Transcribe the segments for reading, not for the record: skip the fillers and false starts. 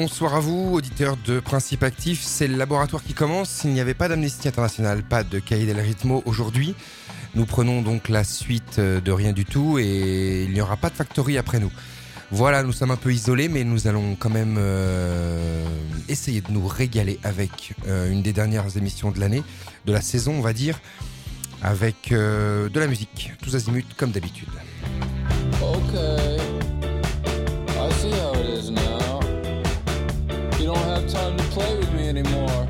Bonsoir à vous, auditeurs de Principe Actif. C'est le laboratoire qui commence. Il n'y avait pas d'Amnesty International, pas de Cahiers del Ritmo aujourd'hui. Nous prenons donc la suite de rien du tout et il n'y aura pas de Factory après nous. Voilà, nous sommes un peu isolés, mais nous allons quand même essayer de nous régaler avec une des dernières émissions de l'année, de la saison, on va dire, avec de la musique, tous azimuts comme d'habitude. Okay, I see how it is now. You don't have time to play with me anymore.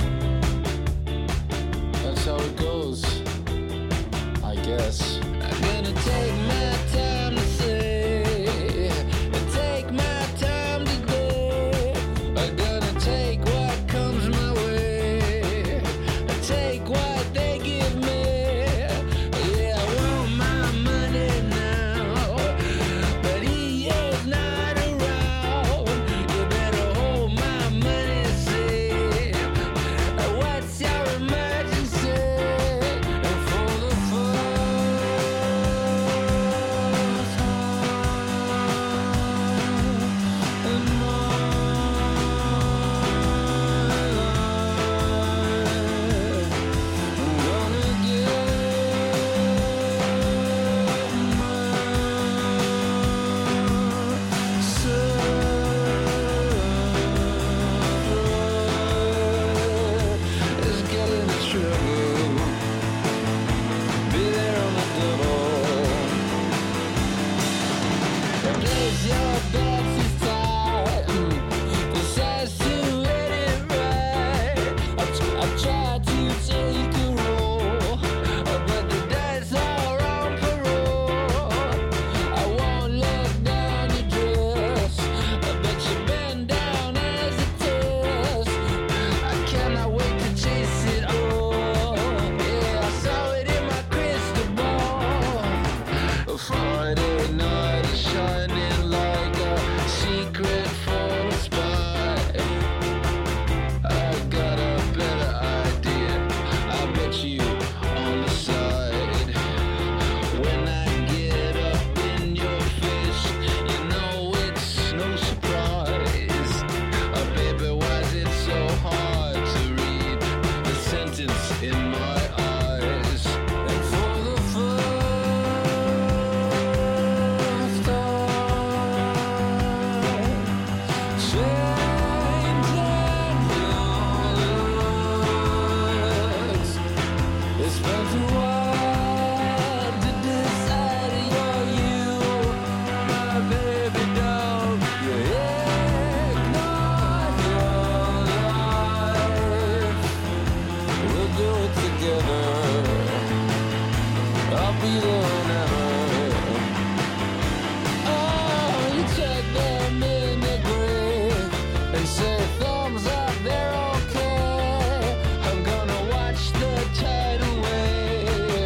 That's how it goes, I guess. I'm gonna take my time to say, and take my time today. I'm gonna take what comes my way, and take what they give me. Yeah, I want my money now, but he is not around. You better hold my money safe. What's your emergency? And for the first time in my life, I'm gonna get is getting the trouble. Be there on the double. Place your bets aside. Decides to let it ride. I tried to take a roll, but the dice are on parole. I won't let down your dress, but you bend down as a test. I cannot wait to chase it all. Yeah, I saw it in my crystal ball. Friday night is shining like a secret for a spy. I got a better idea. I bet you on the side. When I get up in your face, you know it's no surprise. Baby, why is it so hard to read the sentence in my eyes? And for the first time, changing your looks. It's been too hard to decide you're you, my baby doll. You ignore your life. We'll do it together. I'll be there whenever. Oh, you check them in the grave and say thumbs up, they're okay. I'm gonna watch the tidal wave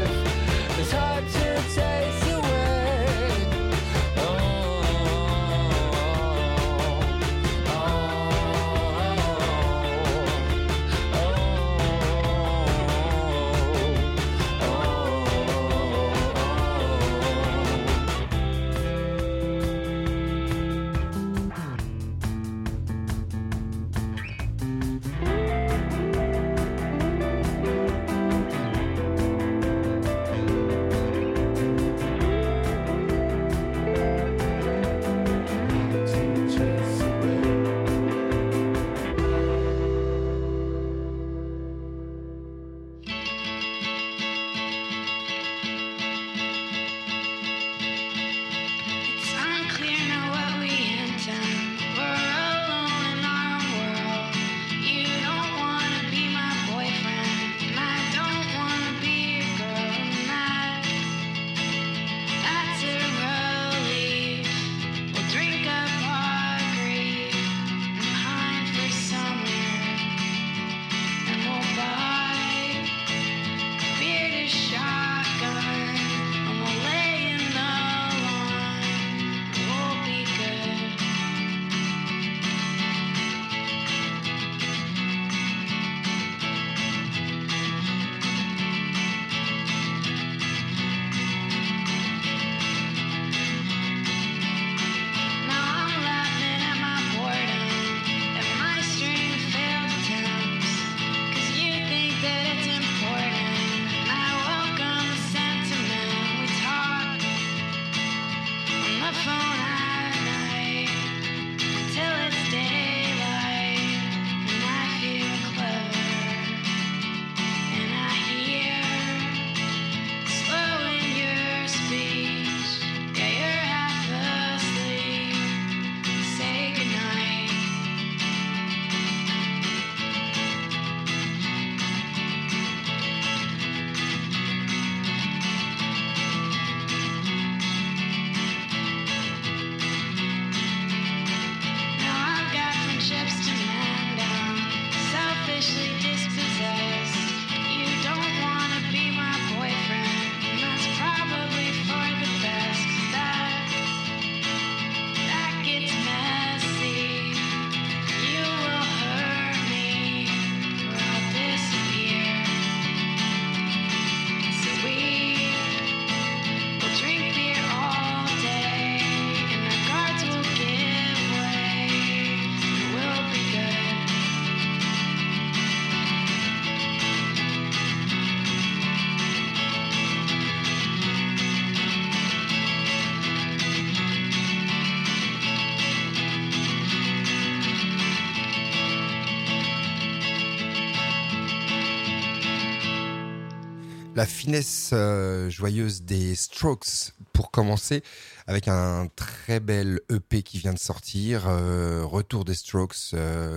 La finesse joyeuse des Strokes pour commencer, avec un très bel EP qui vient de sortir, retour des Strokes,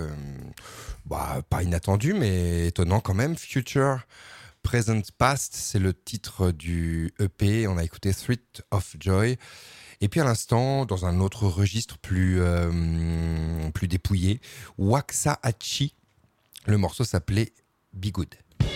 pas inattendu mais étonnant quand même. Future, Present, Past, c'est le titre du EP. On a écouté Threat of Joy. Et puis à l'instant, dans un autre registre plus dépouillé, Waxahachie. Le morceau s'appelait Be Good.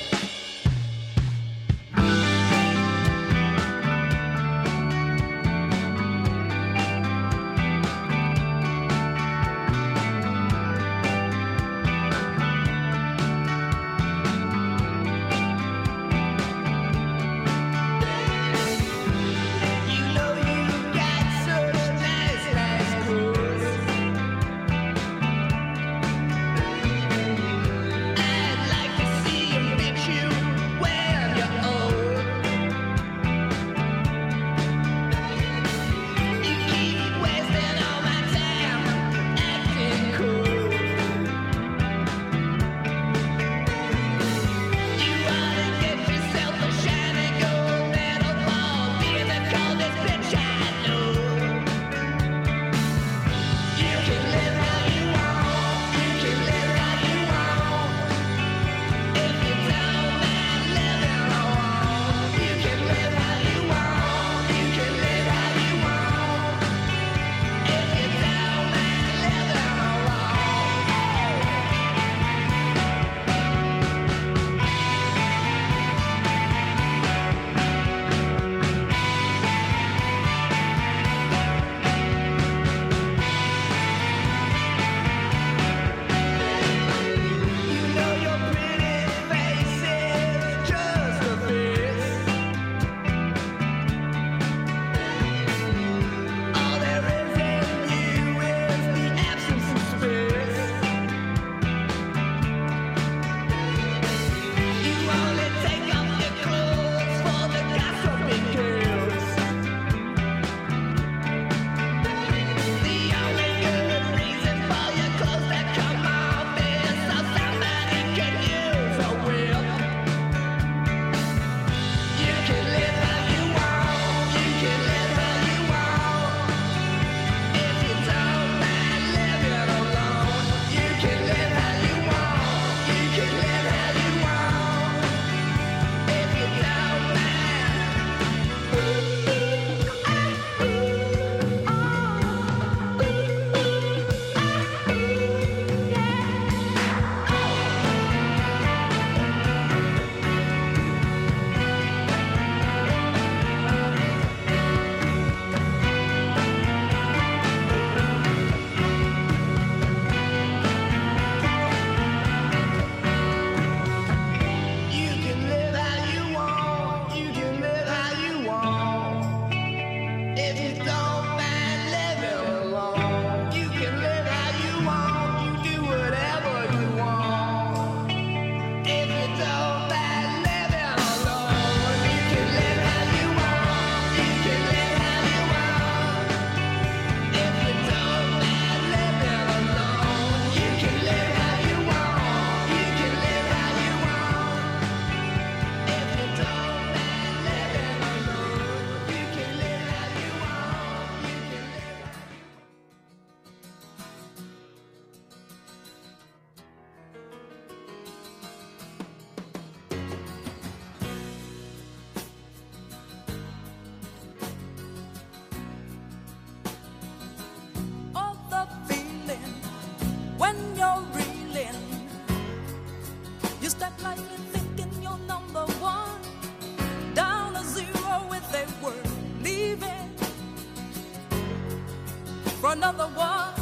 Another one.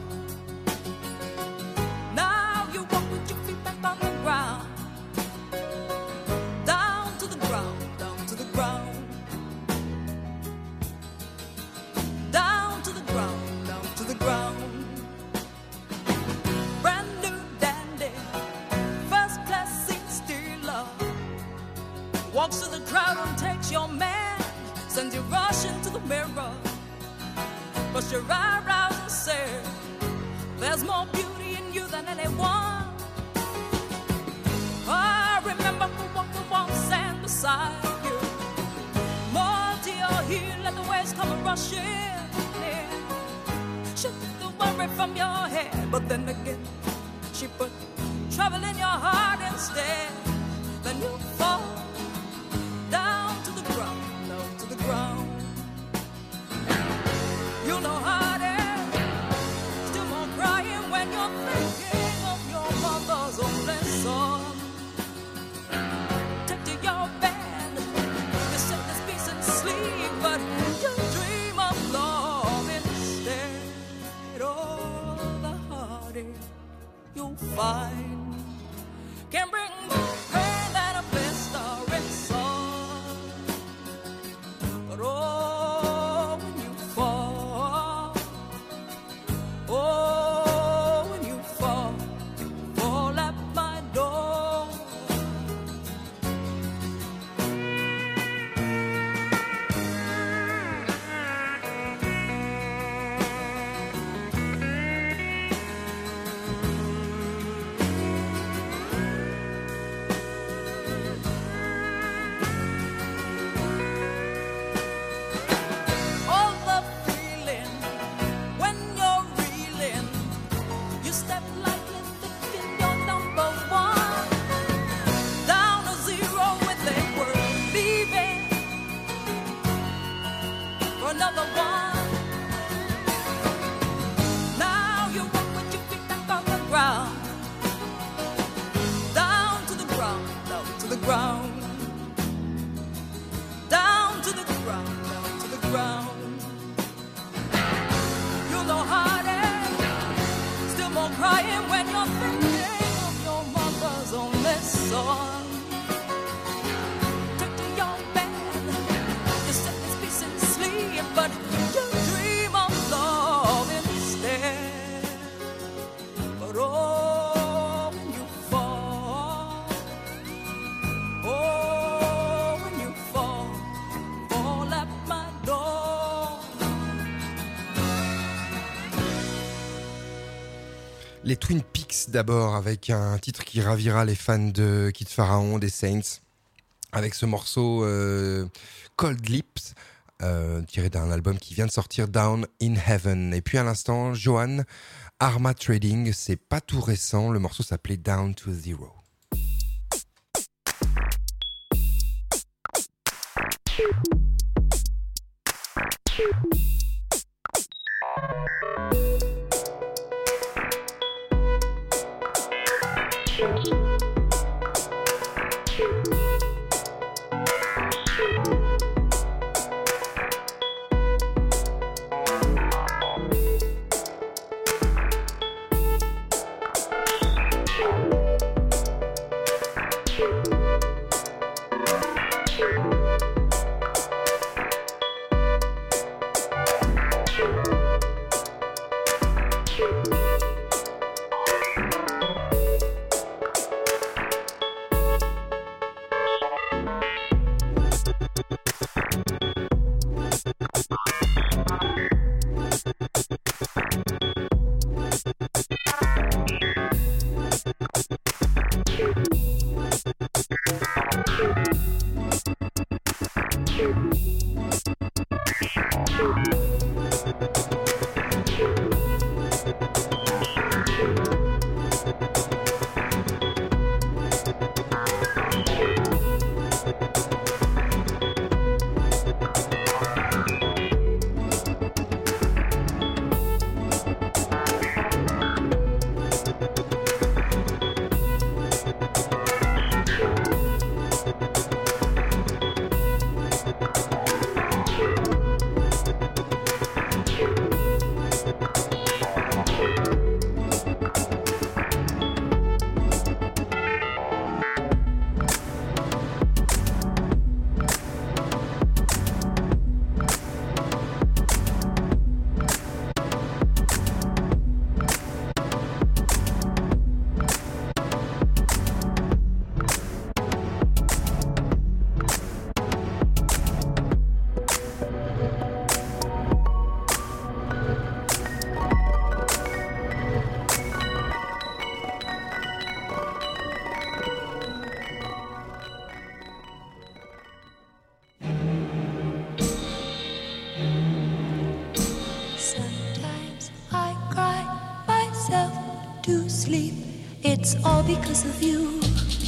Now you walk with your feet back on the ground. Down to the ground, down to the ground. Down to the ground, down to the ground. Brand new dandy, first class seat stealer. Walks to the crowd and takes your man. Sends you rushing to the mirror. Brush your eyebrows and say, there's more beauty in you than anyone. I remember the one who won't stand beside inside you. More to your heel, let the waves come rushing in. Shoot the worry from your head, but then again, she put trouble in your heart instead. Then you fall down to the ground, down to the ground. You know how it is, still more crying when you're thinking of your mother's only son. Take to your bed, you say this peace and sleep, but you dream of love instead. Oh, the heartache you'll find can bring more pain than a blistering sun. But oh, when you fall, oh, when you fall, fall at my door. All the feeling when you're reeling, you step lightly thinking you're number one. Down to zero with a word, leaving for another one. Now you walk with your feet back on the ground, down to the ground, down to the ground. Down to the ground, down to the ground. You know how it is, still more crying when you're thinking of your mother's only son. Take to your bed, you set this peace and sleep, but you dream of love instead. But oh, when you fall, oh, when you fall, fall at my door. Les Twin Peaks d'abord, avec un titre qui ravira les fans de Kid Pharaon, des Saints, avec ce morceau Cold Lips, tiré d'un album qui vient de sortir, Down in Heaven. Et puis à l'instant, Johan, Arma Trading, c'est pas tout récent, le morceau s'appelait Down to Zero. It's all because of you.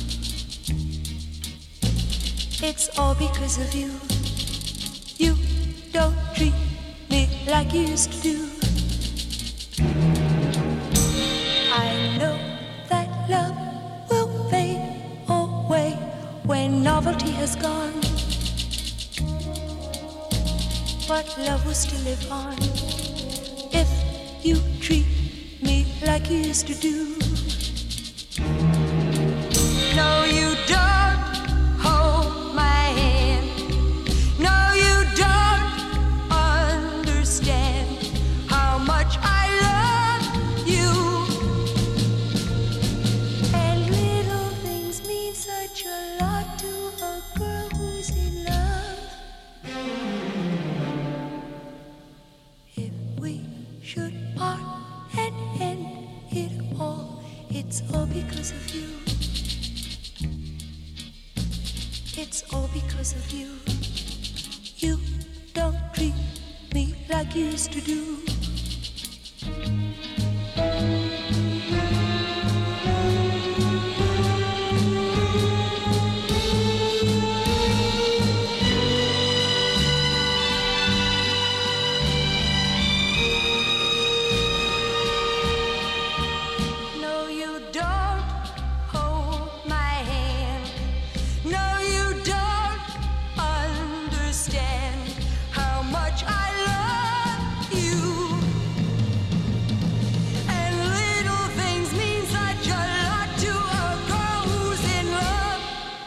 It's all because of you. You don't treat me like you used to do. I know that love will fade away when novelty has gone, but love will still live on if you treat me like you used to do. No, you don't hold my hand. No, you don't understand how much I love you. And little things mean such a lot to a girl who's in love. If we should part and end it all, it's all because of you. It's all because of you. You don't treat me like you used to do. No, you don't hold my hand. No, you don't understand how much I love you. And little things mean such a lot to a girl who's in love.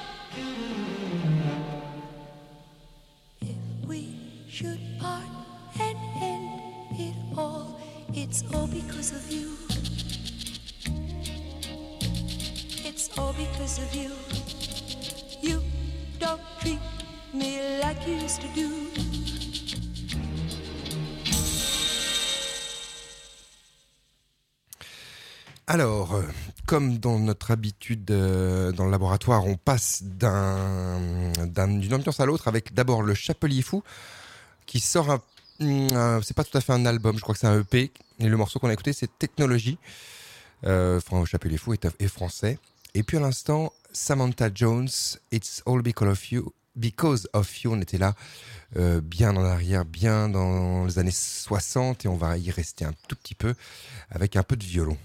If we should part and end it all, it's all because of you. It's all because of you. You don't treat me like you used to do. Alors, comme dans notre habitude dans le laboratoire, on passe d'une ambiance à l'autre avec d'abord le Chapelier Fou qui sort c'est pas tout à fait un album, je crois que c'est un EP. Et le morceau qu'on a écouté, c'est Technologie. Enfin, le Chapelier Fou est français. Et puis à l'instant, Samantha Jones, It's All Because of You. Because of You, on était là bien en arrière, bien dans les années 60 et on va y rester un tout petit peu avec un peu de violon.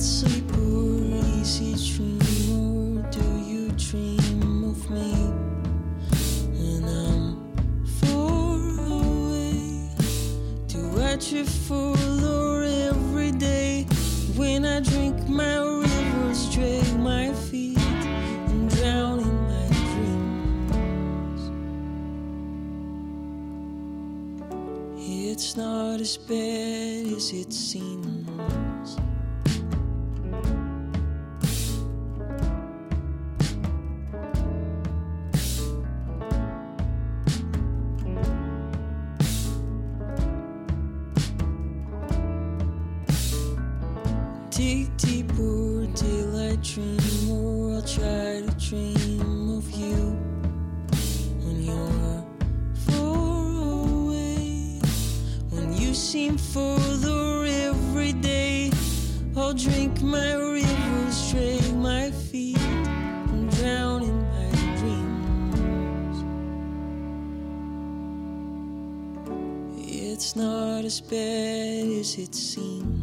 sleep or easy dream, or do you dream of me when I'm far away? Do I drift for lure every day when I drink my rivers, drag my feet and drown in my dreams? It's not as bad as it seems. Dig deeper till I dream, or I'll try to dream of you when you're far away. When you seem further every day, I'll drink my rivers, drag my feet and drown in my dreams. It's not as bad as it seems.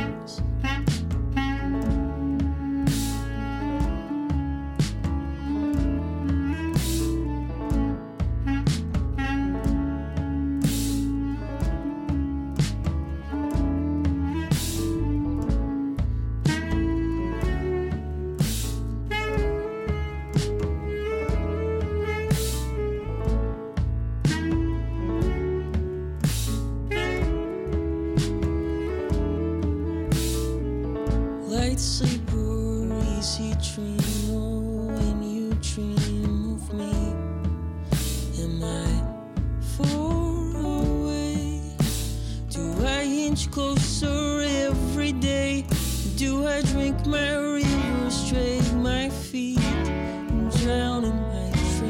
Light sleeper, easy dreamer, when you dream of me, am I far away? Do I inch closer every day? Do I drink my rivers, drag my feet and drown in my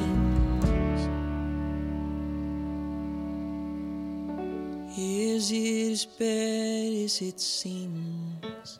dreams? Is it as bad as it seems?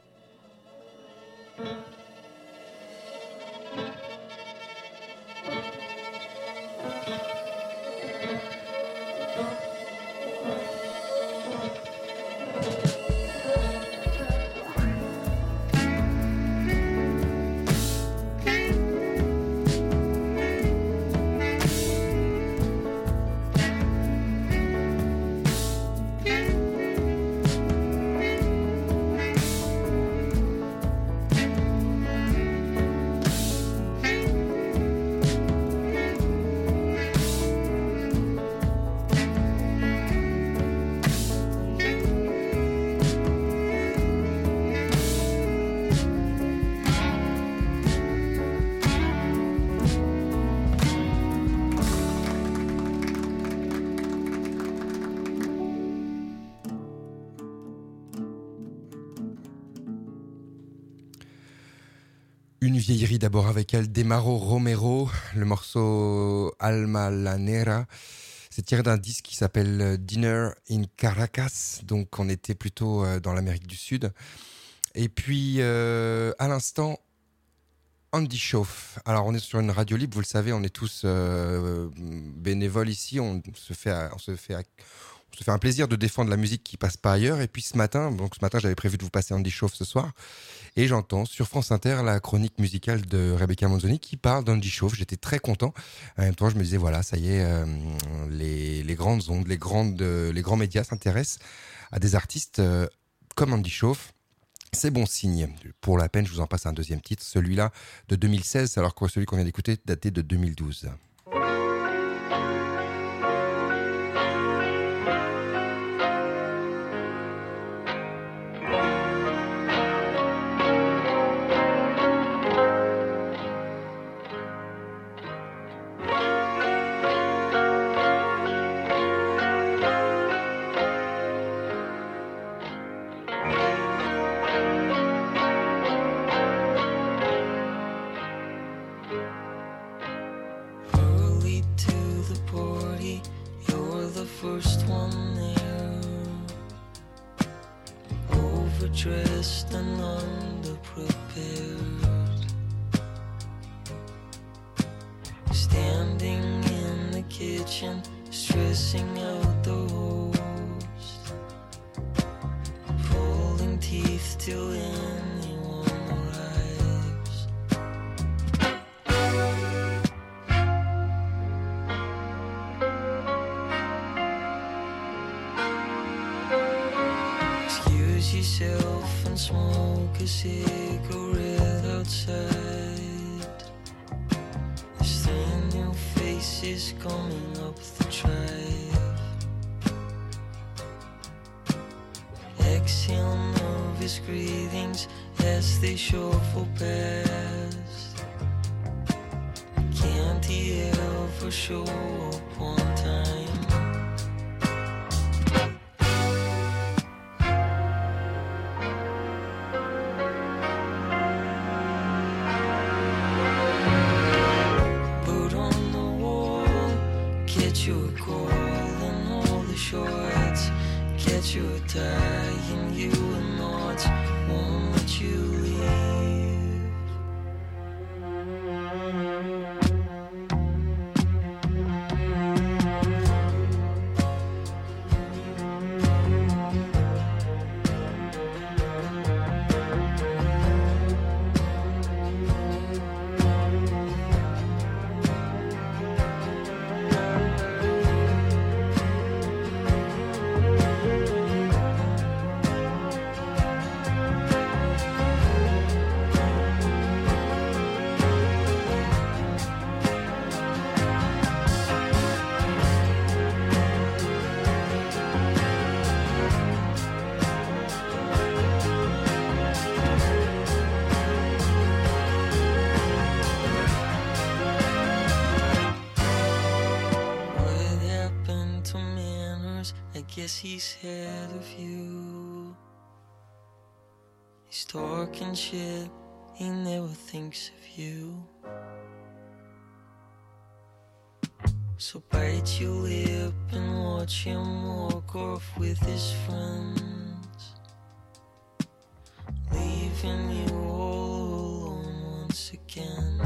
Une vieillerie d'abord avec Aldemaro Romero, le morceau Alma la Nera. C'est tiré d'un disque qui s'appelle Dinner in Caracas, donc on était plutôt dans l'Amérique du Sud. Et puis à l'instant, Andy Shauf. Alors on est sur une radio libre, vous le savez, on est tous bénévoles ici, on se fait un plaisir de défendre la musique qui passe pas ailleurs. Et puis ce matin j'avais prévu de vous passer Andy Shauf ce soir. Et j'entends sur France Inter la chronique musicale de Rebecca Manzoni qui parle d'Andy Shauf. J'étais très content. En même temps, je me disais, voilà, ça y est, les grandes ondes, les grands médias s'intéressent à des artistes comme Andy Shauf. C'est bon signe. Pour la peine, je vous en passe un deuxième titre. Celui-là de 2016, alors que celui qu'on vient d'écouter datait de 2012. Dressed and underprepared, standing in the kitchen, stressing out the host, pulling teeth till any yourself and smoke a cigarette outside. There's 3 new faces coming up the drive. Exhale nervous greetings as they shuffle past. Can't he ever show up on time? Put on the wall, get you a call and all the shorts, get you a tie and you a knot, won't let you leave. What happened to manners? I guess he's had a few. He's talking shit, he never thinks of you. So bite your lip and watch him walk off with his friends, leaving you all alone once again.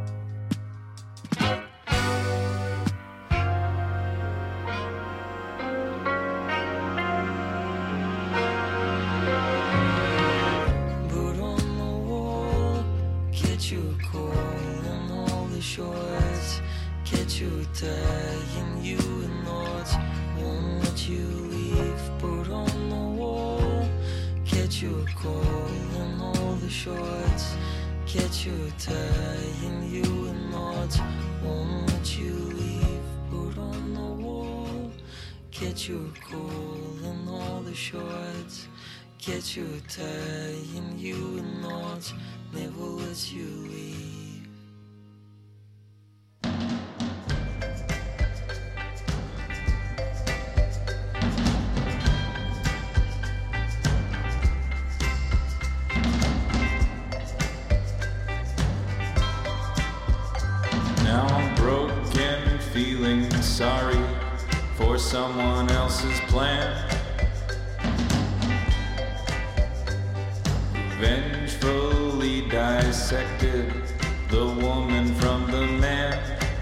Put on the wall, get you a call and all the shorts, get you a tie and you a knot, won't let you leave. Put on the wall, get you a call and all the shorts, get you a tie and you a knot, won't let you leave. Put on the wall, get you a call and all the shorts, get you a tie and you a knot, never let you leave. Now I'm broken, feeling sorry for someone else's plan. Vengefully dissected the woman from the man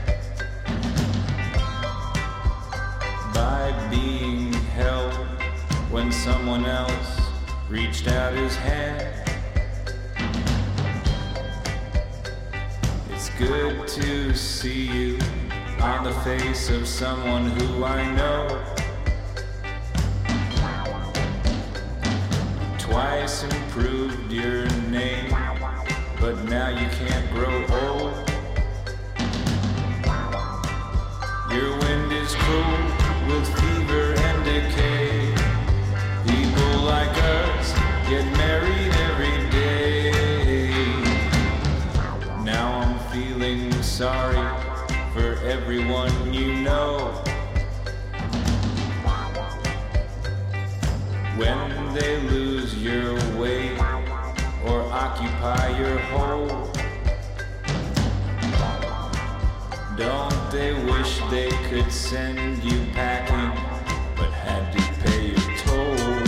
by being held when someone else reached out his hand. It's good to see you on the face of someone who I know. Twice improved your name, but now you can't grow old. Your wind is cool with fever and decay. People like us get married every day. Now I'm feeling sorry for everyone you know. When they lose your way or occupy your home, don't they wish they could send you packing, but had to pay your toll?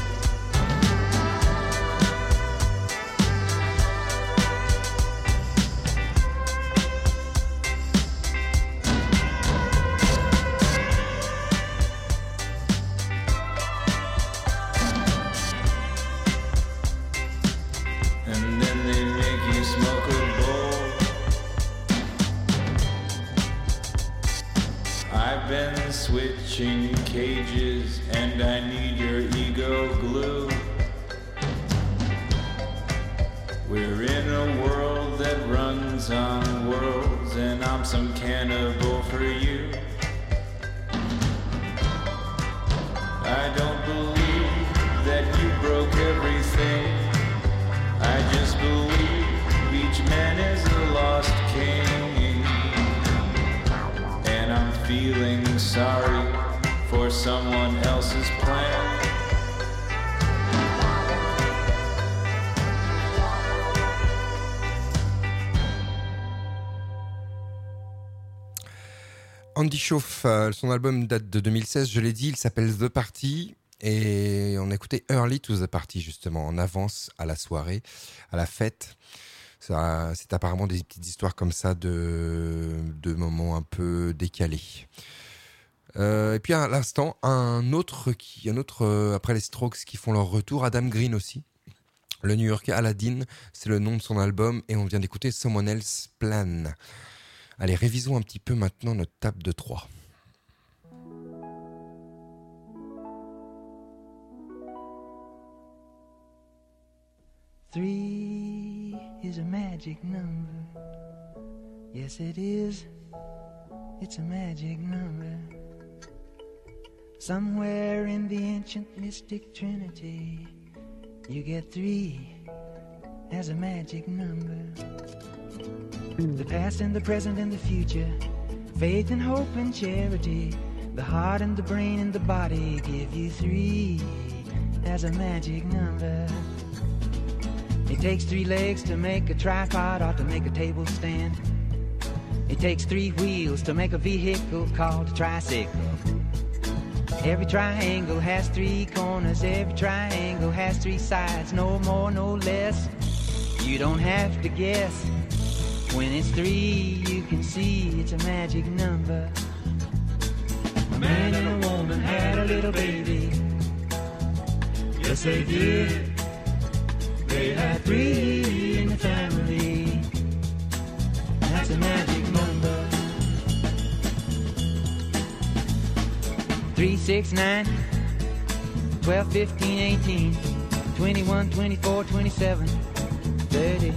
And then they make you smoke a bowl. I've been switching cages and I need your ego glue. We're in a world that runs on worlds, and I'm some cannibal for you. I don't believe that you broke everything. I just believe each man is a lost king. And I'm feeling sorry for someone else's plan. Andy Shauf, son album date de 2016, je l'ai dit, il s'appelle The Party. Et on a écouté Early to the Party, justement, en avance à la soirée, à la fête. Ça, c'est apparemment des petites histoires comme ça de moments un peu décalés. Et puis à l'instant, un autre après les Strokes qui font leur retour, Adam Green aussi. Le New-Yorkais Aladdin, c'est le nom de son album, et on vient d'écouter Someone Else's Plan. Allez, révisons un petit peu maintenant notre table de 3. Three is a magic number. Yes, it is. It's a magic number. Somewhere in the ancient mystic trinity, you get three as a magic number. The past and the present and the future, faith and hope and charity, the heart and the brain and the body give you three as a magic number. It takes three legs to make a tripod or to make a table stand. It takes three wheels to make a vehicle called a tricycle. Every triangle has three corners, every triangle has three sides, no more, no less. You don't have to guess. When it's three, you can see it's a magic number. A man and a woman had a little baby. Yes, they did. They had three in the family. That's a magic number. 3, 6, 9, 12, 15, 18, 21, 24, 27, 30.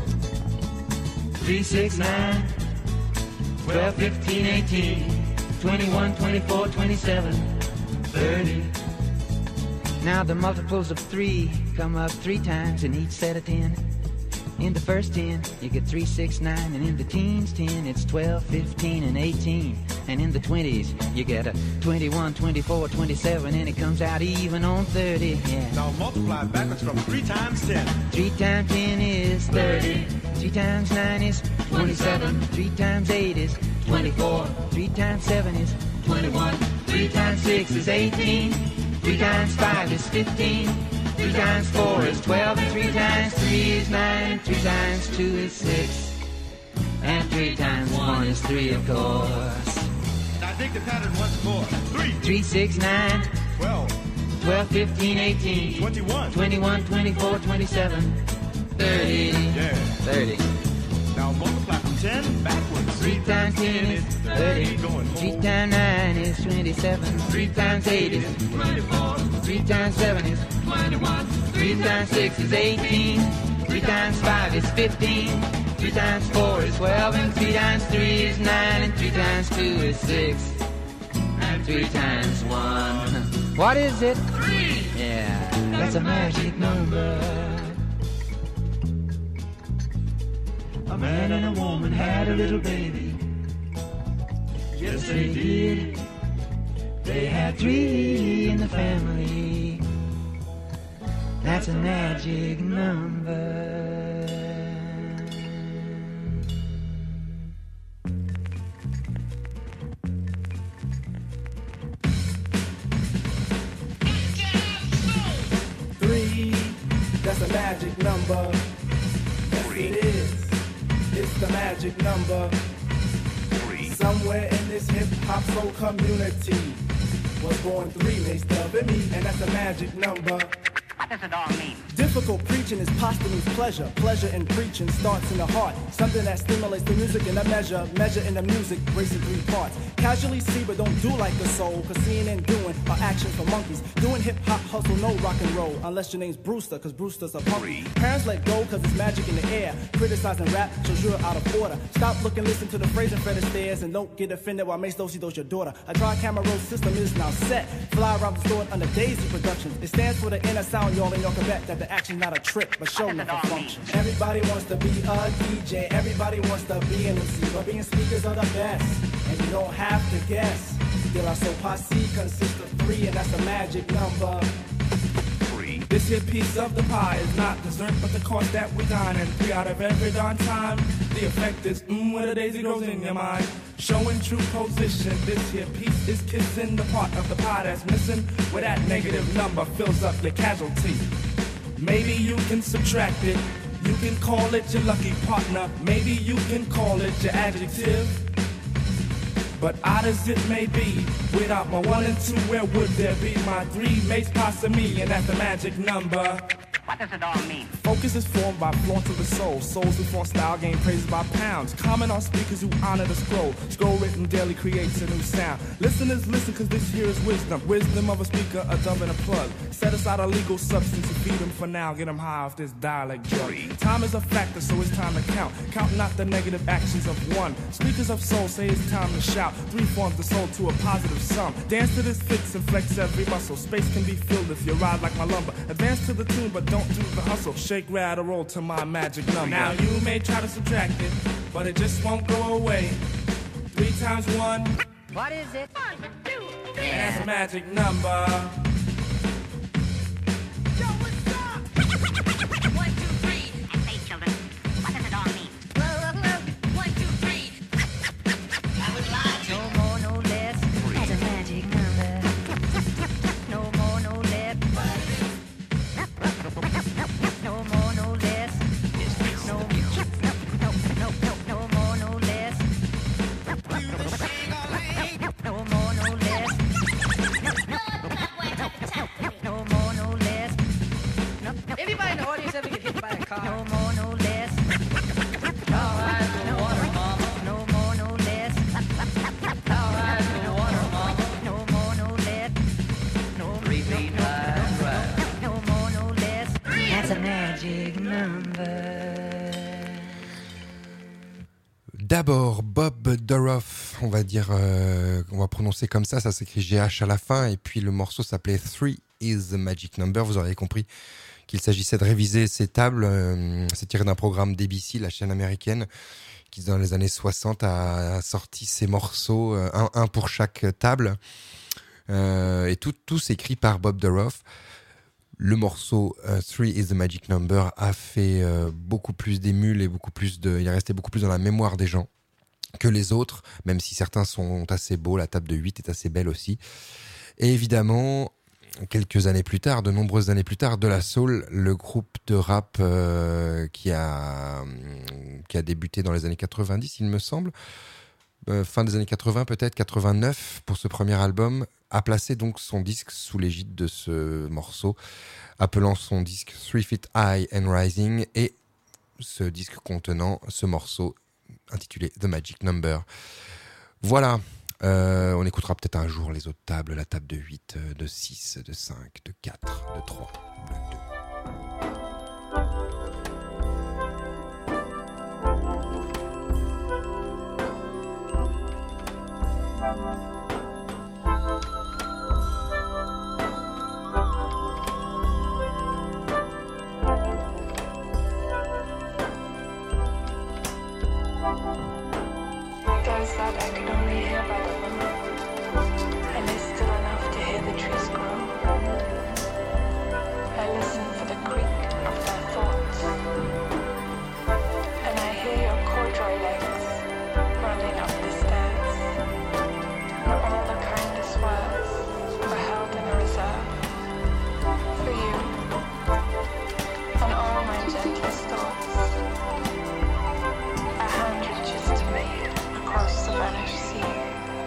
3, 6, 9, 12, 15, 18, 21, 24, 27, 30. Now the multiples of 3 come up 3 times in each set of 10. In the first 10, you get 3, 6, 9, and in the teens 10, it's 12, 15, and 18. And in the 20s, you get a 21, 24, 27, and it comes out even on 30. Yeah. Now multiply backwards from 3 times 10. 3 times 10 is 30. 3 times 9 is 27. 3 times 8 is 24. 3 times 7 is 21. 3 times 6 is 18. 3 times 5 is 15. 3 times 4 is 12. And 3 times 3 is 9. And 3 times 2 is 6. And 3 times 1 is 3, of course. Now dig the pattern once more. 3, 3, 6, 9, 12, 12, 15, 18, 21. 21, 24, 27, 30. Yeah. 30. Now multiply from 10 backwards. 3 times 10 is 30. 3 times 9 is 27. 3 times 8 is 24. 3 times 7 is 21. 3 times 6 is 18. 3 times 5 is 15. 3 times 4 is 12. And 3 times 3 is 9. And 3 times 2 is 6. And 3 times 1. What is it? 3. Yeah, that's a magic number. A man and a woman had a little baby. Yes, they did. They had 3 in the family. That's a magic number. That's a magic number. Yes, it is. It's the magic number. Somewhere in this hip-hop soul community was born 3 mixed up in me, and that's the magic number. What does it all mean? Difficult preaching is posthumous pleasure. Pleasure in preaching starts in the heart. Something that stimulates the music in a measure. Measure in the music, breaks in 3 parts. Casually see but don't do like the soul. Cause seeing and doing are actions for monkeys. Doing hip hop, hustle, no rock and roll. Unless your name's Brewster, cause Brewster's a punk. Parents let go cause it's magic in the air. Criticizing rap shows you're out of order. Stop looking, listen to the phrase in front of stairs. And don't get offended while Mace Dosey does your daughter. A tri-camera roll system is now set. Fly around the store under Daisy Productions. It stands for the inner sound, y'all, and y'all can bet that the action's not a trick, but show enough a function. Everybody wants to be a DJ, everybody wants to be an MC, but being speakers are the best, and you don't have to guess. De La Soul Posse consists of 3, and that's the magic number. This here piece of the pie is not dessert, but the course that we dine. And 3 out of every darn time, the effect is when a daisy grows in your mind. Showing true position, this here piece is kissing the part of the pie that's missing, where that negative number fills up your casualty. Maybe you can subtract it, you can call it your lucky partner, maybe you can call it your adjective. But odd as it may be, without my 1 and 2, where would there be my 3 mates passing me, and that's the magic number. What does it all mean? Focus is formed by flaunt of the soul. Souls who flaunt style gain praises by pounds. Comment on speakers who honor the scroll. Scroll written daily creates a new sound. Listeners listen cause this here is wisdom. Wisdom of a speaker, a dove and a plug. Set aside a legal substance and feed them for now. Get them high off this dialect drug. Time is a factor so it's time to count. Count not the negative actions of 1. Speakers of soul say it's time to shout. 3 forms the soul to a positive sum. Dance to this fix and flex every muscle. Space can be filled if you ride like my lumber. Advance to the tune but don't do the hustle. Shake, rattle, roll to my magic number. Now you may try to subtract it, but it just won't go away. 3 times 1. What is it? 1, 2, 3. And that's a magic number. Yo, what's up? 1, 2, 3. I say, children, what does it all mean? 1, 2, 3. I would lie to you. No more, no less. That's a magic number. No more, no less. No more, no less. No, no more, no less. No more, no less. No more, no less. Anybody in the audience ever get hit by a car? No more, no less. All right, the water, mama. No more, no less. All right, the water, mama. No more, no less. No, 3 feet high and right. no more, no less. That's a magic number. D'abord, Bob Dorough, on va dire, on va prononcer comme ça s'écrit GH à la fin, et puis le morceau s'appelait 3 is the Magic Number. Vous aurez compris qu'il s'agissait de réviser ces tables. C'est tiré d'un programme d'ABC, la chaîne américaine, qui dans les années 60 a sorti ces morceaux, un pour chaque table, et tout s'écrit par Bob Dorough. Le morceau 3 is the Magic Number a fait beaucoup plus d'émules et il est resté beaucoup plus dans la mémoire des gens que les autres, même si certains sont assez beaux. La table de 8 est assez belle aussi. Et évidemment, quelques années plus tard, de nombreuses années plus tard, De La Soul, le groupe de rap qui a débuté dans les années 90, il me semble, fin des années 80 peut-être, 89 pour ce premier album, a placé donc son disque sous l'égide de ce morceau, appelant son disque 3 Feet High and Rising, et ce disque contenant ce morceau intitulé The Magic Number. Voilà, on écoutera peut-être un jour les autres tables, la table de 8, de 6, de 5, de 4, de 3, de 2. Those that I can only hear by the wind, and is still enough to hear the trees grow. I listen for the creak of their thoughts, and I hear your corduroy legs running up the stairs. And all the kindest words were held in reserve for you, and all my gentlest thoughts. A hand reaches to me across the vanished sea.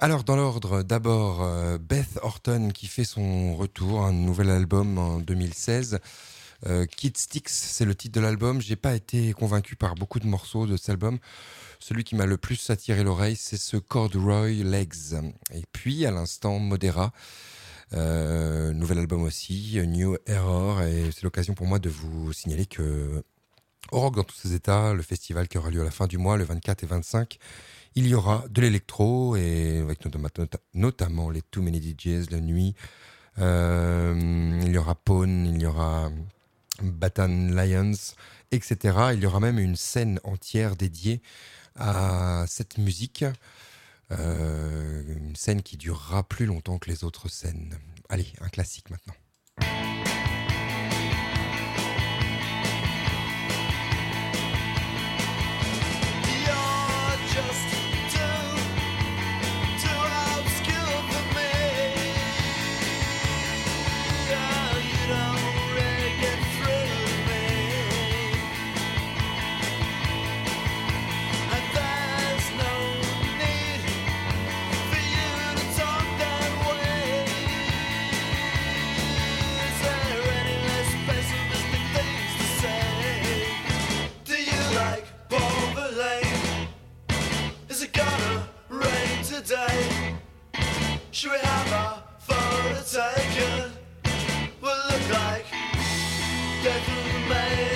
Alors, dans l'ordre, d'abord, Beth Orton qui fait son retour, un nouvel album en 2016. Kid Sticks, c'est le titre de l'album. J'ai pas été convaincu par beaucoup de morceaux de cet album. Celui qui m'a le plus attiré l'oreille, c'est ce Corduroy Legs. Et puis, à l'instant, Modera. Nouvel album aussi, New Error. Et c'est l'occasion pour moi de vous signaler que au Rock dans tous ses états, le festival qui aura lieu à la fin du mois, le 24 et 25, il y aura de l'électro, et avec notamment les Too Many DJs la nuit. Il y aura Pawn, il y aura Bataan Lions, etc. Il y aura même une scène entière dédiée à cette musique. Une scène qui durera plus longtemps que les autres scènes. Allez, un classique maintenant. Today, should we have our photo taken? Will look like death in the main.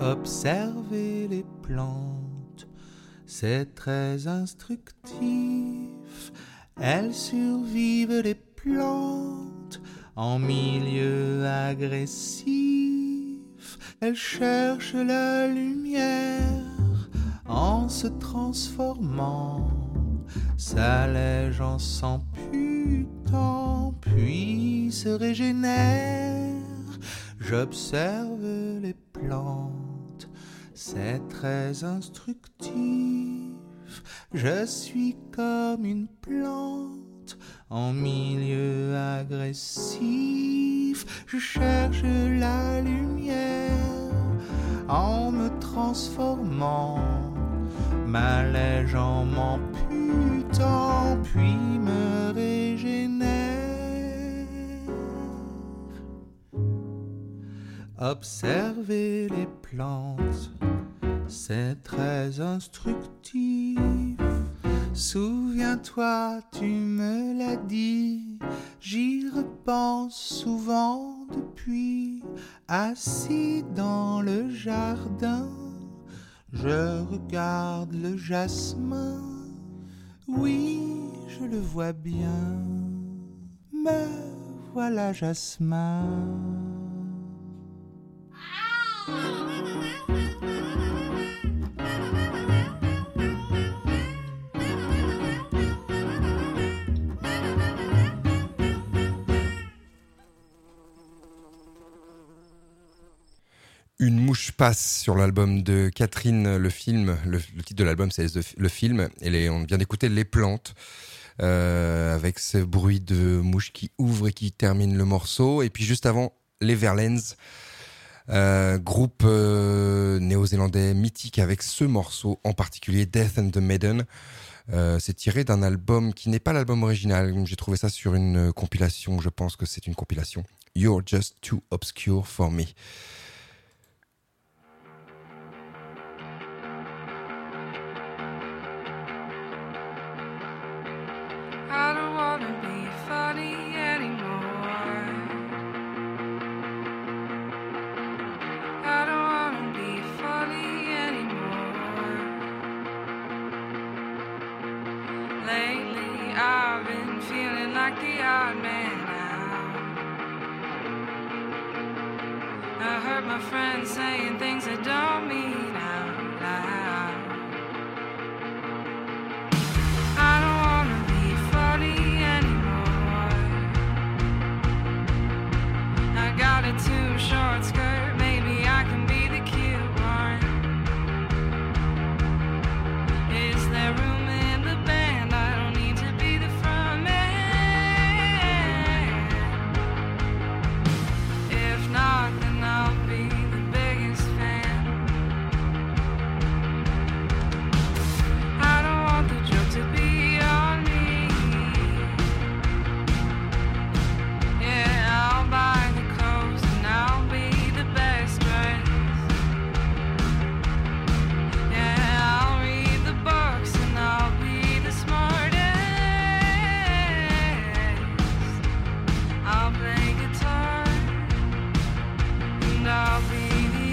Observer les plantes, c'est très instructif. Elles survivent les plantes en milieu agressif. Elles cherchent la lumière en se transformant, s'allègent en s'amputant, puis se régénèrent. J'observe les plantes, c'est très instructif. Je suis comme une plante en milieu agressif. Je cherche la lumière en me transformant, m'allégeant, m'amputant, puis me régénère. Observer les plantes, c'est très instructif. Souviens-toi, tu me l'as dit, j'y repense souvent depuis. Assis dans le jardin, je regarde le jasmin. Oui, je le vois bien, me voilà jasmin. Une mouche passe sur l'album de Catherine, le film. Le titre de l'album, c'est le film. Et on vient d'écouter Les Plantes, avec ce bruit de mouche qui ouvre et qui termine le morceau. Et puis juste avant, les Verlaines, groupe néo-zélandais mythique avec ce morceau en particulier, Death and the Maiden. C'est tiré d'un album qui n'est pas l'album original. J'ai trouvé ça sur une compilation, je pense que c'est une compilation. You're Just Too Obscure for Me. I don't wanna be funny anymore. I don't wanna be funny anymore. Lately I've been feeling like the odd man out. I heard my friends saying things I don't mean out loud. I don't wanna be funny anymore. I got a too short skirt, maybe I can be the cute one. Is there room in the band? I don't need to be the front man. If not, then I'll be the biggest fan. I don't want the joke to be on me. Yeah, I'll buy the clothes and I'll be the best dressed. Yeah, I'll read the books and I'll be the smartest. I'll play guitar and I'll be the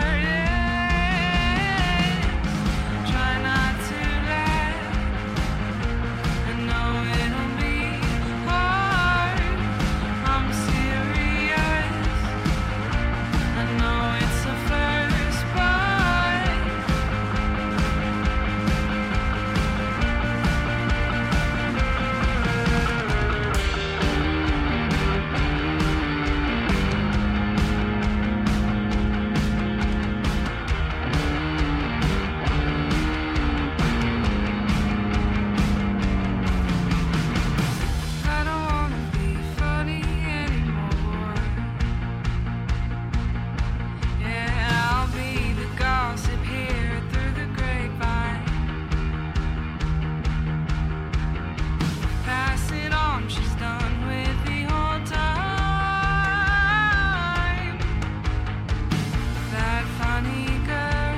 artist. Try not to laugh, I know it'll be hard. I'm serious, I know it's the first part. I don't wanna be funny anymore. Yeah, I'll be the gossip here through the grapevine. Pass it on, she's done with the whole time. That funny girl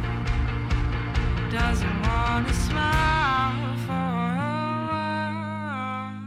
doesn't wanna smile for a while.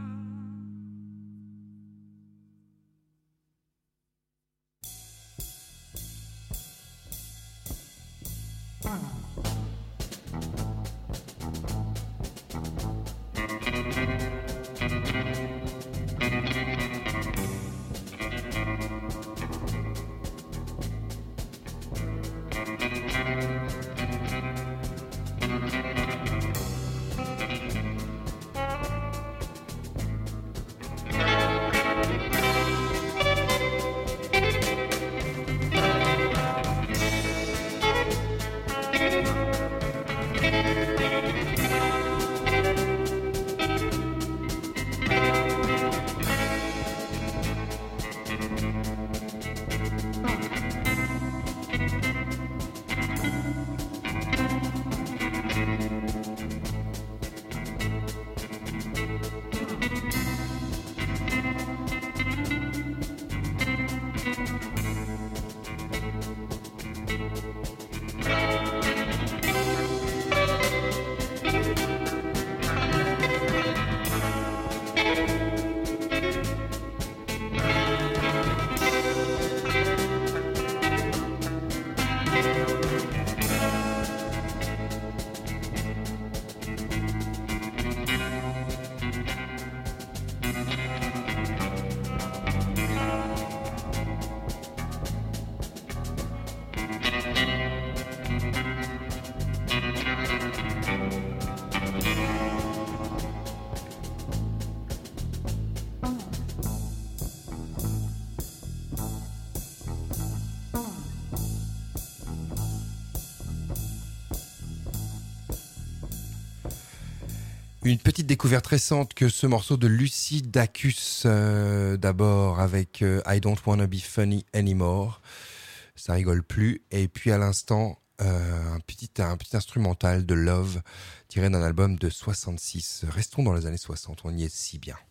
Une petite découverte récente que ce morceau de Lucy Dacus, d'abord avec I Don't Wanna Be Funny Anymore, ça rigole plus, et puis à l'instant un petit instrumental de Love tiré d'un album de 66. Restons dans les années 60, on y est si bien.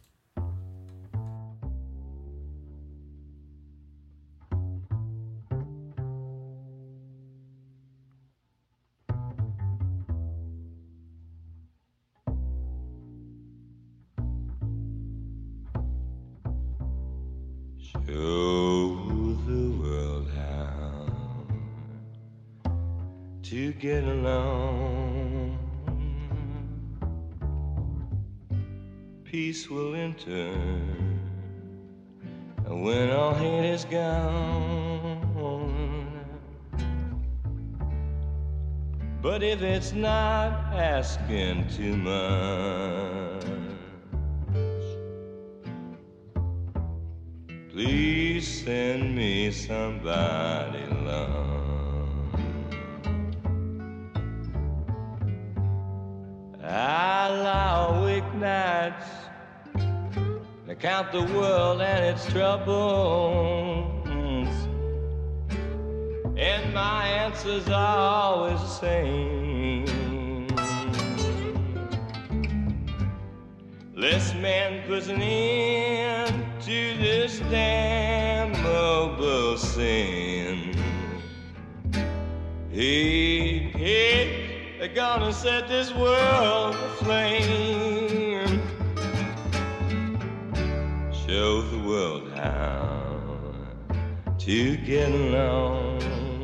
Show the world how to get along. Peace will enter when all hate is gone. But if it's not asking too much, please send me somebody love. I lie awake nights to count the world and its troubles, and my answers are always the same. Less man puts an end to this damnable sin. Hey, they're gonna set this world aflame. Show the world how to get along.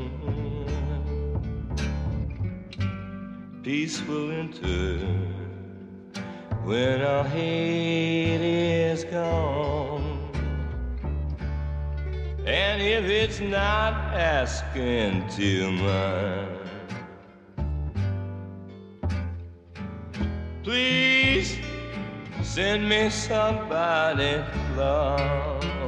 Peace will enter when our hate is gone. And if it's not asking too much, please send me somebody love.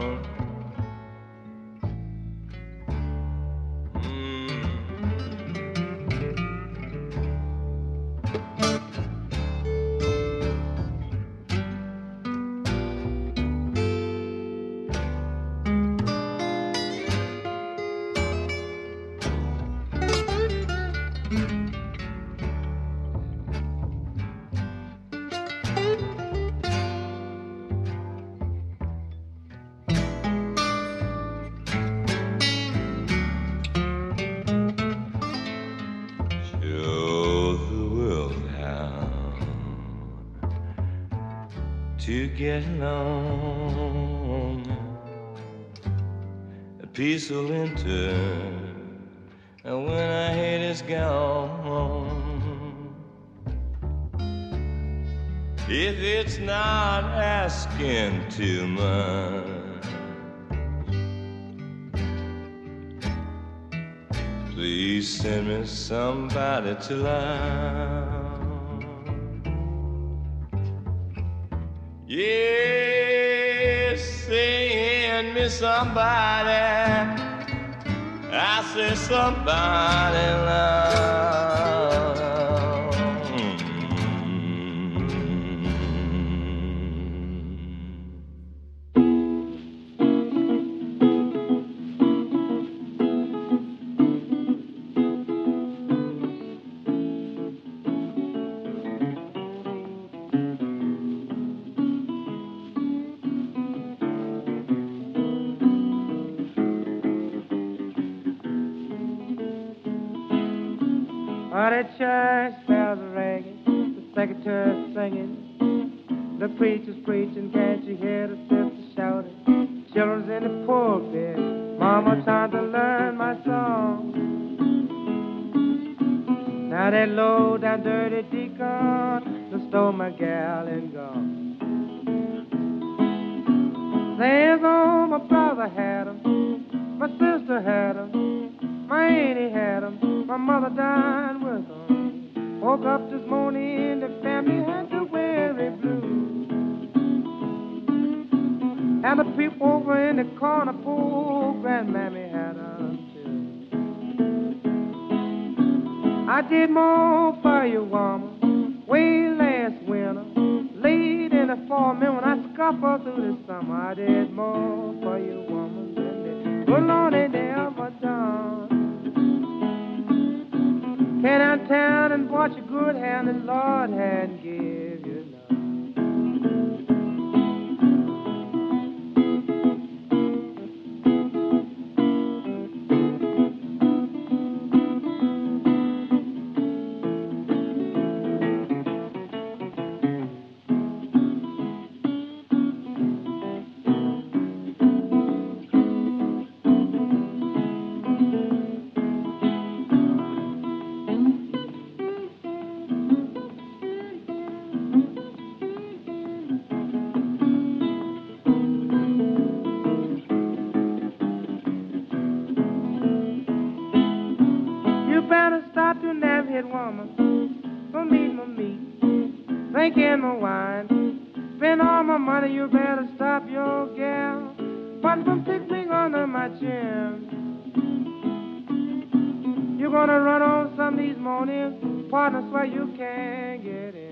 To get along, peace will enter, and when our hate is gone, if it's not asking too much, please send me somebody to love. Yes, send me somebody. I say somebody love. Oh, the church bells are ringing, the secretary's singing, the preacher's preaching, can't you hear the sister shouting? Children's in the pulpit, mama trying to learn my song. Now that low down dirty deacon done stole my gal and gone. Says, oh, my brother had 'em, my sister had 'em, my auntie had 'em, my mother died with 'em. Woke up this morning, the family had the weary blues. And the people over in the corner, poor grandmammy had 'em too. I did more for you, woman, way last winter suffer through the summer. I did more for you, woman, than the good Lord ain't ever done. Came downtown and bought you good hand, and Lord hadn't give you none. Drinking my wine, spend all my money, you better stop your gal. Putting some tickling under my chin. You're gonna run on some these mornings, partner, swear you can't get in.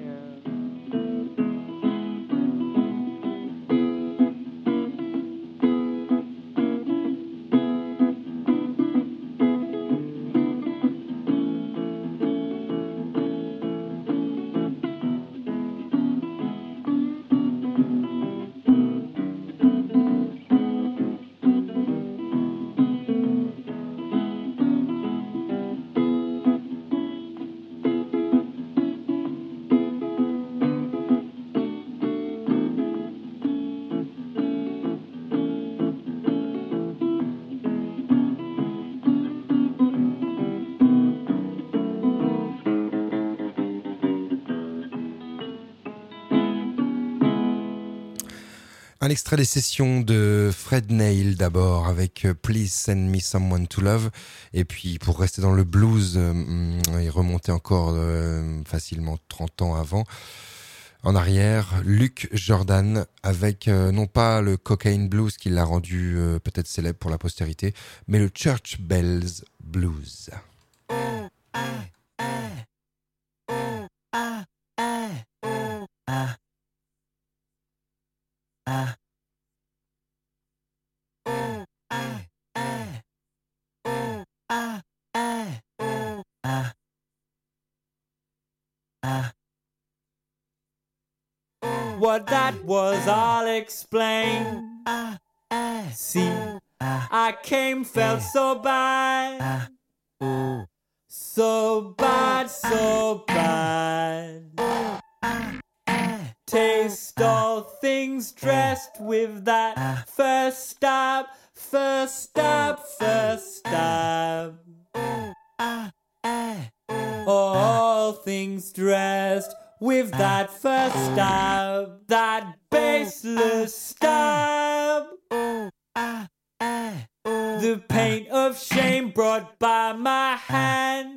Un extrait des sessions de Fred Neil d'abord avec Please Send Me Someone to Love, et puis pour rester dans le blues et remonter encore facilement 30 ans avant en arrière, Luke Jordan avec non pas le Cocaine Blues qui l'a rendu peut-être célèbre pour la postérité, mais le Church Bells Blues. What that was, I'll explain. See, I came, felt so bad. So bad, so bad. Taste all things dressed with that first stab, first stab, first stab. All things dressed with that first stab, that baseless stab. The pain of shame brought by my hand.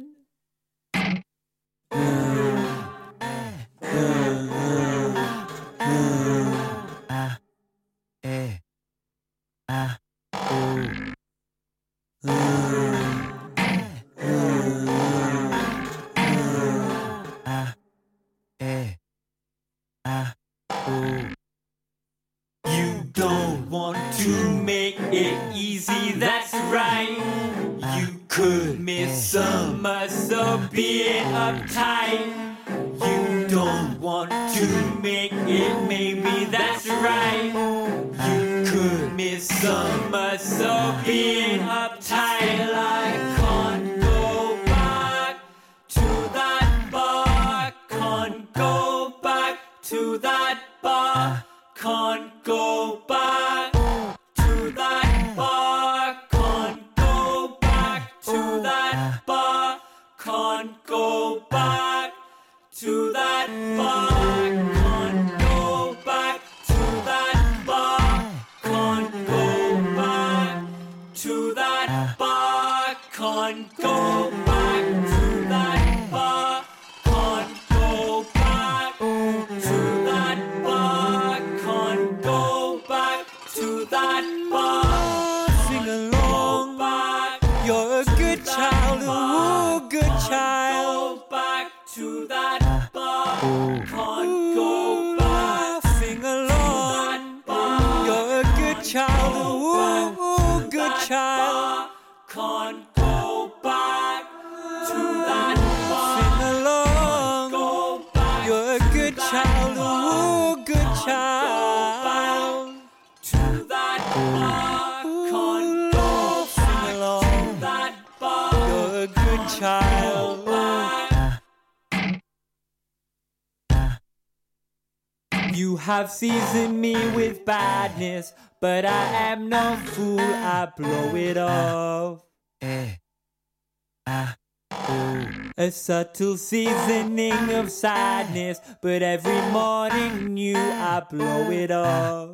You don't want to make it easy, that's right. You could miss summer, so being uptight. You don't want to make it, maybe that's right. You could miss summer, so being uptight. I can't go back to that bar, can't go back to that bar, can't go back to that bar, can't go back to that bar, can't go back to that bar, can't go back to that bar, can't go back to that bar, can't go back to that bar, can't go back to that bar, can't go back to that bar. Sing along, you're a good child, ooh, good child. Go back to that bar, can't go back. Sing along, child. To that bar, can't go sing along. to that bar. You're a good child. You have seasoned me with badness, but I am no fool, I blow it off. A subtle seasoning of sadness, but every morning new, I blow it off.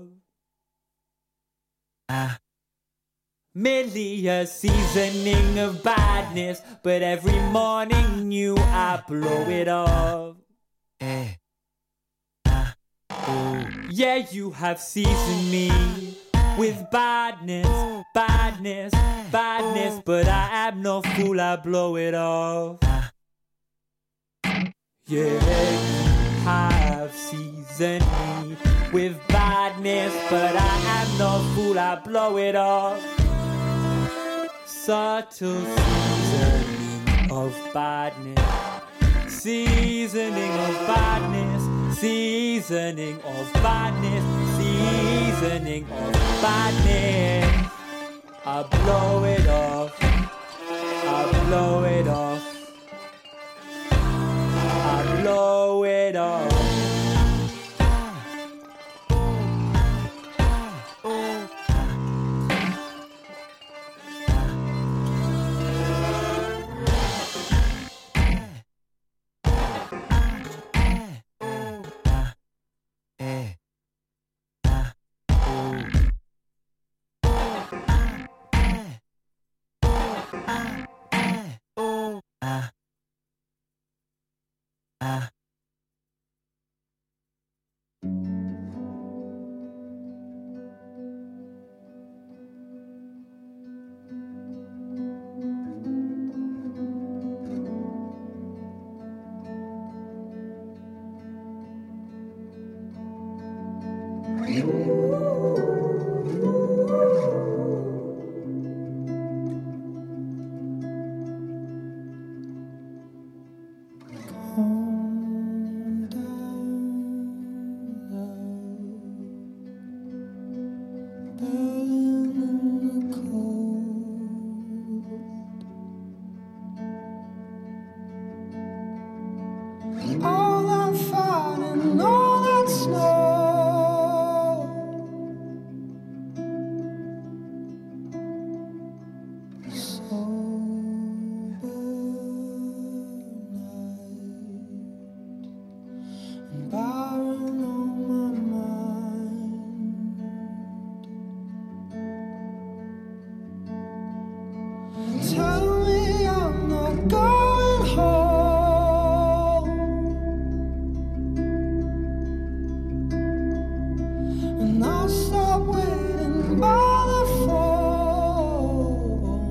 Merely a seasoning of badness, but every morning new, I blow it off. Yeah, you have seasoned me with badness, badness, badness, but I am no fool, I blow it off. Yeah, you have seasoned me with badness, but I am no fool, I blow it off. Subtle seasoning of badness, seasoning of badness, seasoning of badness, seasoning of badness. I blow it off, I blow it off, I blow it off. All that fun and all that snow. Sober night and barren on my mind. Tell me I'm not going home. And I'll stop waiting by the phone.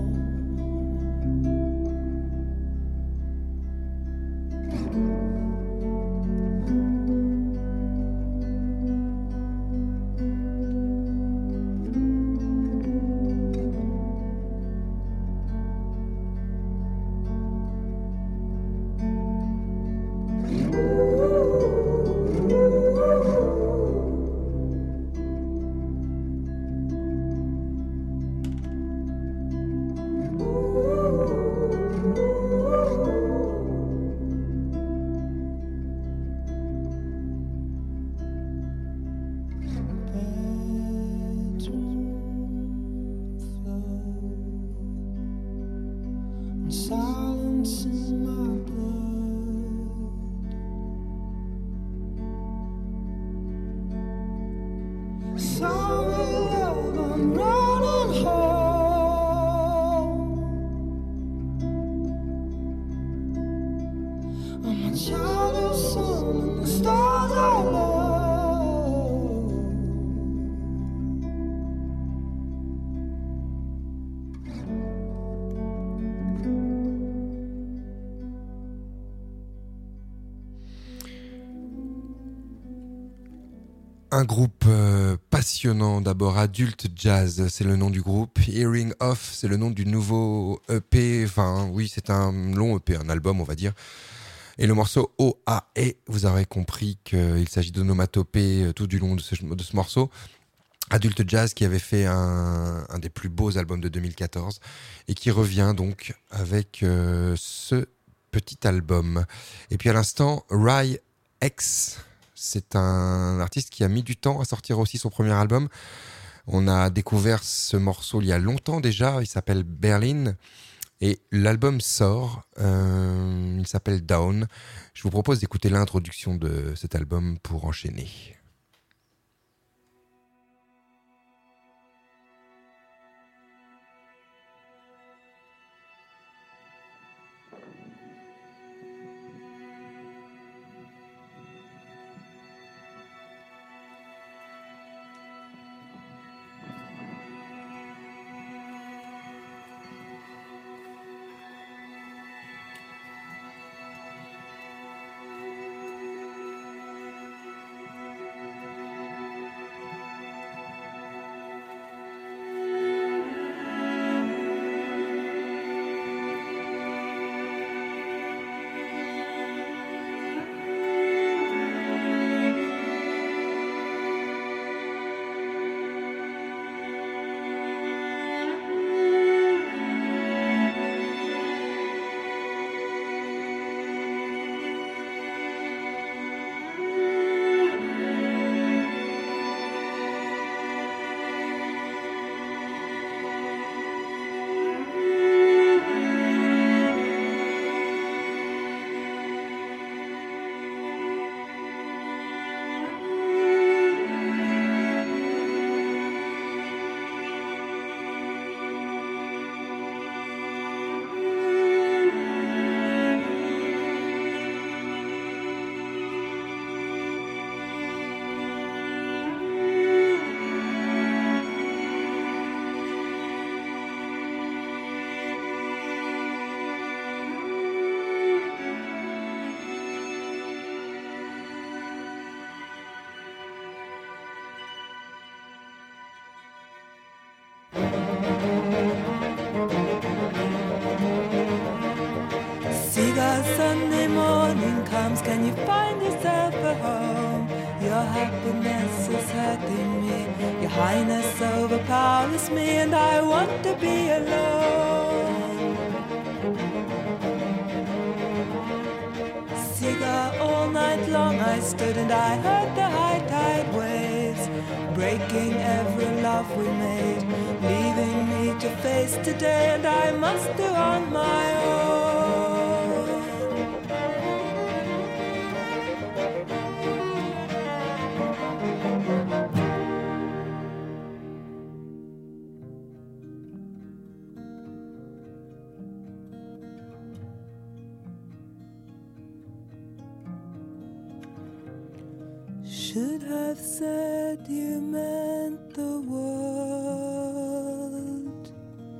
Silence in my blood. Sorry, love, I'm running home. I'm a child of sun and the stars I love. Un groupe passionnant, d'abord Adult Jazz, c'est le nom du groupe. Hearing Off, c'est le nom du nouveau EP, enfin oui c'est un long EP, un album on va dire. Et le morceau OAE, vous aurez compris qu'il s'agit d'onomatopée tout du long de ce morceau. Adult Jazz qui avait fait un des plus beaux albums de 2014 et qui revient donc avec ce petit album. Et puis à l'instant, Rai X, c'est un artiste qui a mis du temps à sortir aussi son premier album. On a découvert ce morceau il y a longtemps déjà, il s'appelle Berlin et l'album sort, il s'appelle Down. Je vous propose d'écouter l'introduction de cet album pour enchaîner. Cigar Sunday morning comes, can you find yourself a home? Your happiness is hurting me, your highness overpowers me, and I want to be alone. Cigar all night long I stood and I heard the high tide waves breaking every love we made, leaving me to face today, and I must do on my own. Should have said you meant the world.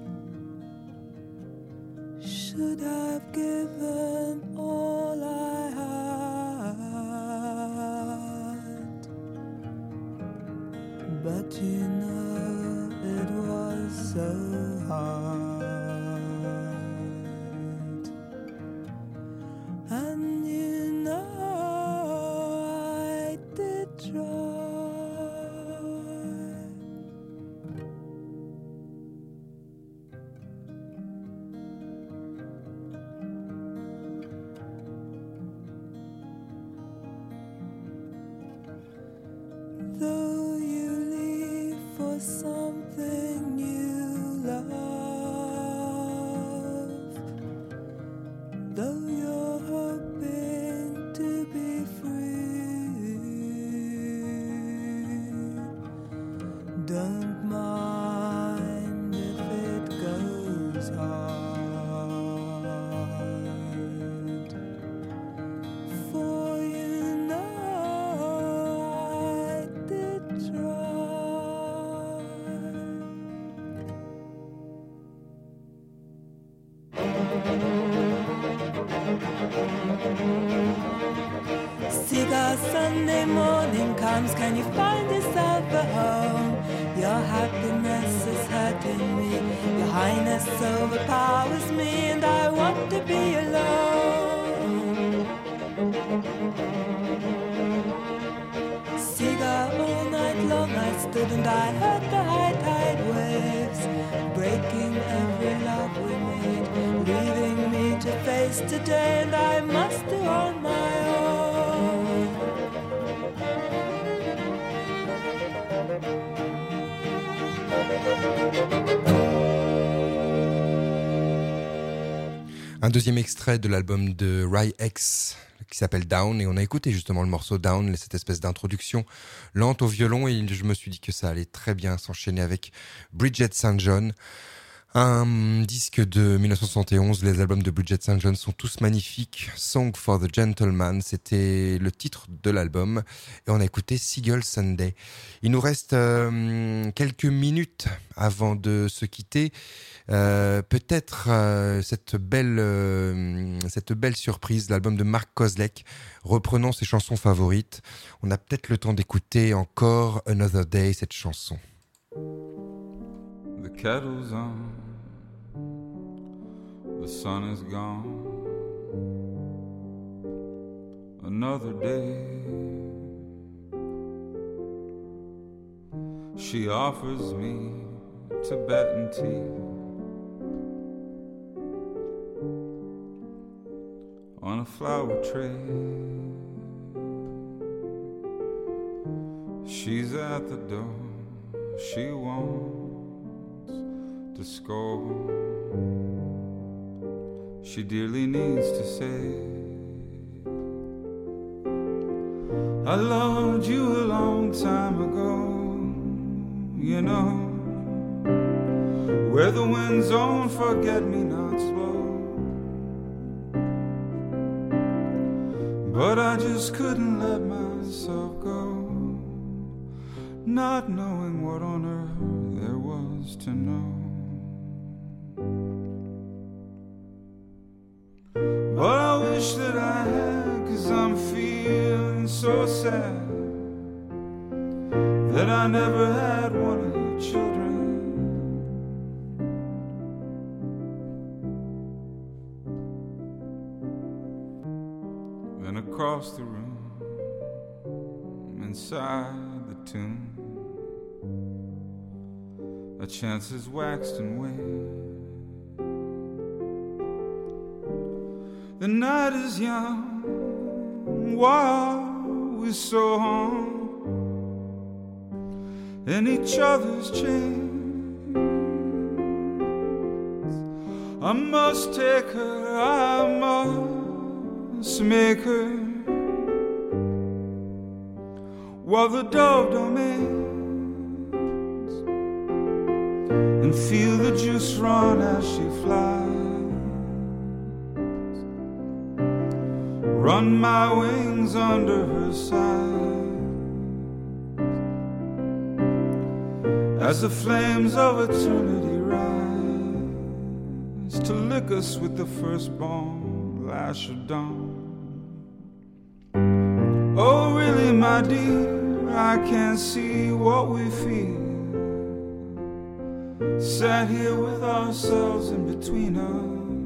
Should have given all I had. But you know it was so hard. And you know try. Though you leave for something you love, though you're hoping to be free, don't mind if it goes hard, for you know I did try. Cigar Sunday morning comes, can you find yourself a home? Your happiness is hurting me, your highness overpowers me, and I want to be alone. stood and I heard the high tide waves breaking every love we made, leaving me to face today, and I must do on my own. Un deuxième extrait de l'album de Rai X qui s'appelle Down, et on a écouté justement le morceau Down, cette espèce d'introduction lente au violon, et je me suis dit que ça allait très bien s'enchaîner avec Bridget St. John, un disque de 1971. Les albums de Bridget St. John sont tous magnifiques. Song for the Gentleman, c'était le titre de l'album, et on a écouté Seagull Sunday. Il nous reste quelques minutes avant de se quitter. Peut-être cette belle surprise, l'album de Mark Kozelek, reprenant ses chansons favorites. On a peut-être le temps d'écouter encore Another Day, cette chanson. The kettle's on, the sun is gone. Another day, she offers me Tibetan tea on a flower tray. She's at the door, she wants to score. She dearly needs to say, I loved you a long time ago, you know, where the winds don't forget-me-nots blow. But I just couldn't let myself go, not knowing what on earth there was to know. But I wish that I had, 'cause I'm feeling so sad that I never had one of your children. Then across the room, inside the tomb, a chance has waxed and waned. The night is young while we're so home in each other's chains. I must take her, I must make her while the dove domains, and feel the juice run as she flies. Run my wings under her sides as the flames of eternity rise to lick us with the firstborn lash of dawn. Oh, really, my dear, I can't see what we feel. Sat here with ourselves in between us.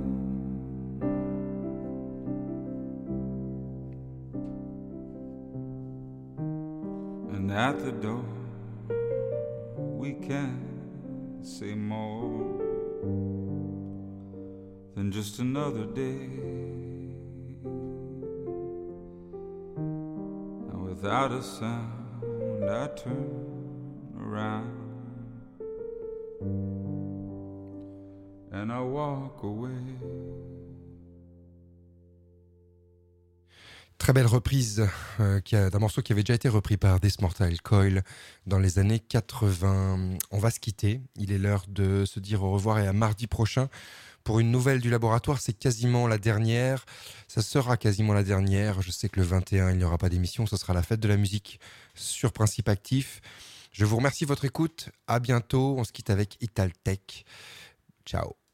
And at the door, we can't say more than just another day. And without a sound, I turn around and I walk away. Très belle reprise d'un morceau qui avait déjà été repris par This Mortal Coil dans les années 80. On va se quitter. Il est l'heure de se dire au revoir et à mardi prochain pour une nouvelle du laboratoire. C'est quasiment la dernière. Ça sera quasiment la dernière. Je sais que le 21, il n'y aura pas d'émission. Ce sera la fête de la musique sur Principe Actif. Je vous remercie de votre écoute. À bientôt. On se quitte avec Italtech. Ciao.